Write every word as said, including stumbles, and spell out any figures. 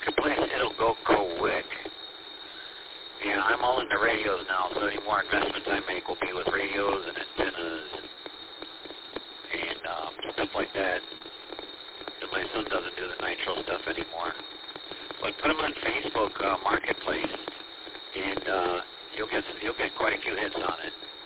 marketplace, it'll go quick. Yeah, I'm all into radios now, so any more investments I make will be with radios and antennas and, and um, stuff like that. And my son doesn't do the nitro stuff anymore. But put them on Facebook uh, Marketplace, and uh, you'll get you'll get quite a few hits on it.